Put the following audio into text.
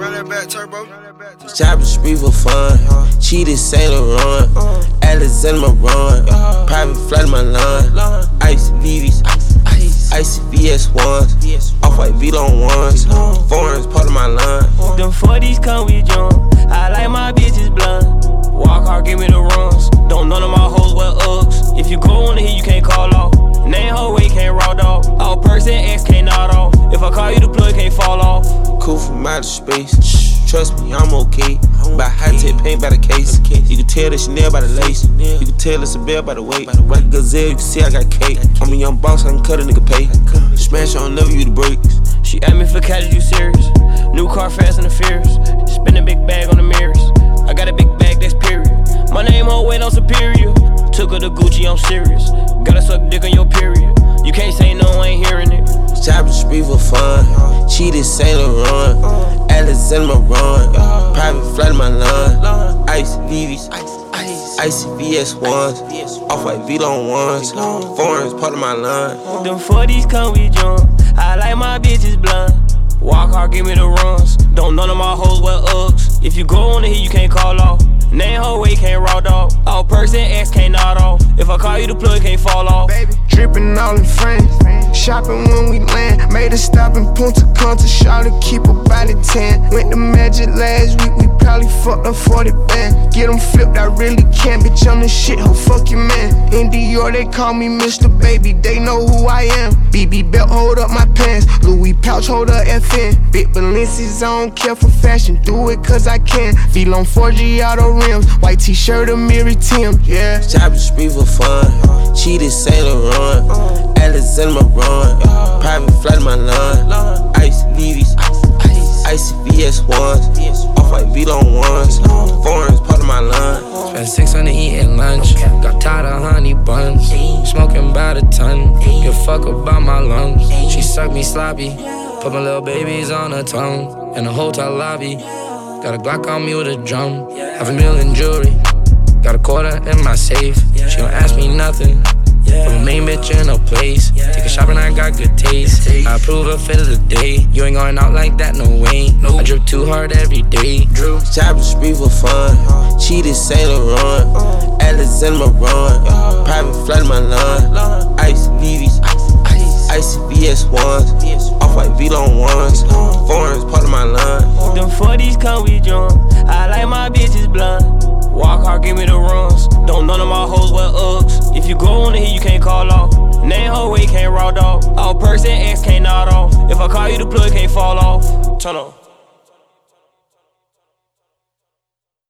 Shopping spree for fun. Cheated Saint Laurent. Alexander Maron. Private flight in my line. Ice VVs. Icy VS1s. Off-white Vlon ones. Foreigns part of my line. Them 40s come with jump. I like my bitches blunt. Walk hard, give me the runs. Don't none of my hoes wear Uggs. If you go on the hit, you can't call off. Name her way, can't raw dog. All person X can't nod off. If I call you the plug, can't fall off. Cool from outer space. Trust me, I'm okay. Buy high-tech paint by the case. You can tell that Chanel by the lace. You can tell it's a bell by the weight. Like Gazelle, you can see I got cake. I'm a young boss, I can cut a nigga pay. Smash on, never you the brakes. She asked me for cash, you serious? New car, fast and the furious. Spend a big bag on the mirrors. I got a big bag, that's period. My name, whole weight on superior. Took her to Gucci, I'm serious. Gotta suck dick on your period. You can't say no, I ain't hearing it. Shopping spree for fun. Cheated Saint Laurent. Alexander Maron. Private flight in my line. Ice VVs. Icy VS1s. Off-white Vlon ones. Foreigns part of my line. Them 40s come with jump. I like my bitches blunt. Walk hard, give me the runs. Don't none of my hoes wear Uggs. If you go on the hit, you can't call off. Name her way, can't raw dog. All person X can't nod off. If I call you the plug, can't fall off. Drippin' all in France. Shopping when we land. Made a stop in Punta Cana. Shawty keep her body tan. Went to Magic last week. We probably fucked up 40 band. Get them flipped, I really can't. Bitch, I'm the shit, ho, fuck your man. In Dior, they call me Mr. Baby. They know who I am. BB belt, hold up my pants. Louis pouch, hold up FN. Big Balenci's, I don't care for fashion. Do it cause I can. Feel on 4G auto rims. White t-shirt, a Miri Tim, yeah. Shopping spree for fun. Cheated Saint Laurent. Alexander Maron. Private flight in my line. Ice VVs. Icy VS1s. Off-white Vlon ones. Foreigns part of my line. Spent 600 eating lunch. Got tired of honey buns. Smoking by the ton. Give a fuck about my lungs. She sucked me sloppy. Put my little babies on her tongue. In a hotel lobby. Got a Glock on me with a drum. Half a million jewelry. Got a quarter in my safe. She don't ask me nothing. Put my main bitch in her place. Take a shopping, I got good taste. I approve a fit of the day. You ain't going out like that, no way. I drip too hard every day. Drew. Shopping spree for fun. Cheated Saint Laurent. Alexander Maron. Private flight in my line. Ice VVs. Icy VS1s. Off-white Vlon ones. Foreigns part of my line. Them 40s come with jump. I like my bitches blunt. Walk hard, give me the runs. Don't none of my hoes wear Uggs. If you go on the hit, you can't call off. Name her way, can't raw dog. All person X can't nod off. If I call you the plug, can't fall off. Turn up.